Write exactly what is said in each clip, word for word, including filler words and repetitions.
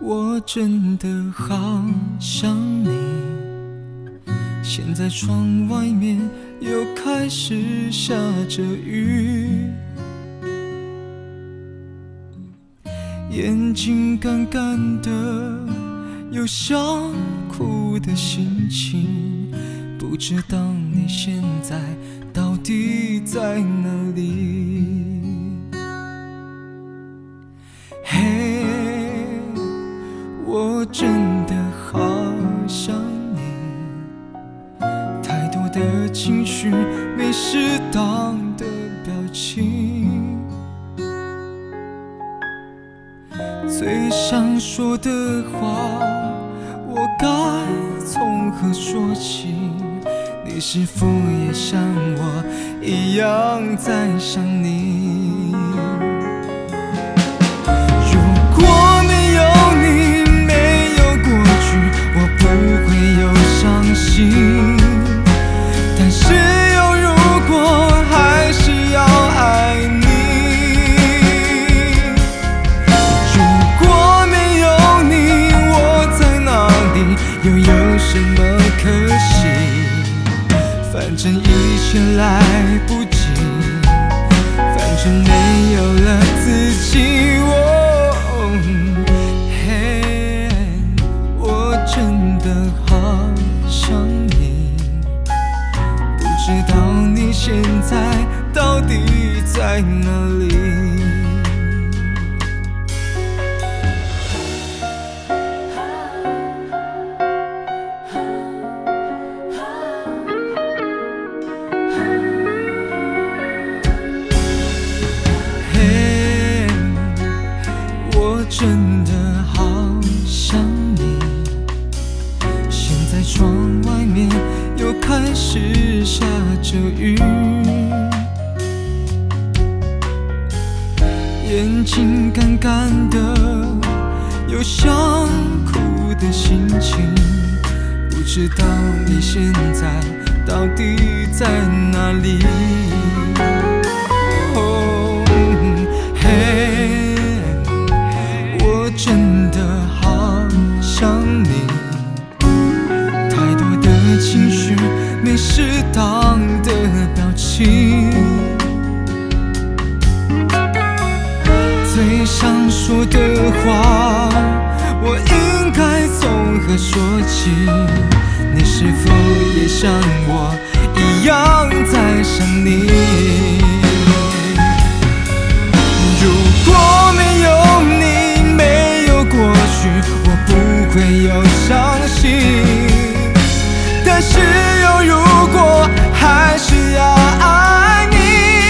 我真的好想你，现在窗外面又开始下着雨，眼睛干干的，有想哭的心情，不知道你现在到底在哪里。嘿，我真的好想你，太多的情绪没适当的表情，最想说的话我该从何说起？你是否也像我一样在想你？如果没有你，没有过去，我不会有伤心。但是有如果，还是要爱你。如果没有你，我在哪里，又有什么可惜？反正一切来不及，反正没有了自己。哦，嘿，我真的好想你，不知道你现在到底在哪里。真的好想你，现在窗外面又开始下着雨，眼睛干干的，有想哭的心情，不知道你现在到底在哪里。哦，嘿，真的好想你，太多的情绪没适当的表情，最想说的话我应该从何说起？你是否也像我一样在想你？如果没有你，过去我不会有伤心，但是有如果，还是要爱你。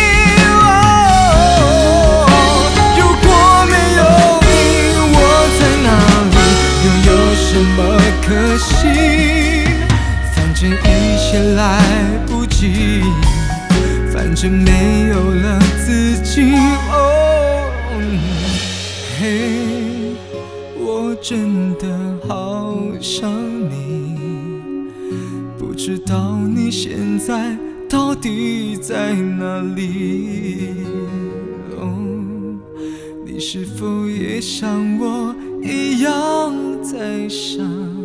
哦，如果没有你，我在哪里，又有什么可惜？反正一切来不及，反正没有了自己。哦，嘿，我真的好想你，不知道你现在到底在哪里。哦，你是否也像我一样在想